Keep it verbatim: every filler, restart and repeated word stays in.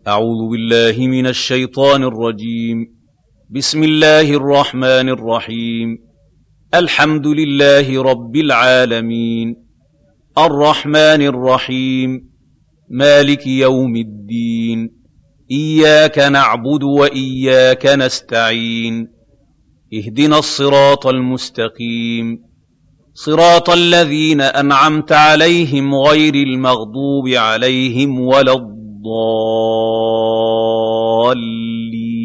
أعوذ بالله من الشيطان الرجيم. بسم الله الرحمن الرحيم. الحمد لله رب العالمين، الرحمن الرحيم، مالك يوم الدين، إياك نعبد وإياك نستعين، اهدنا الصراط المستقيم، صراط الذين أنعمت عليهم غير المغضوب عليهم ولا الضالين.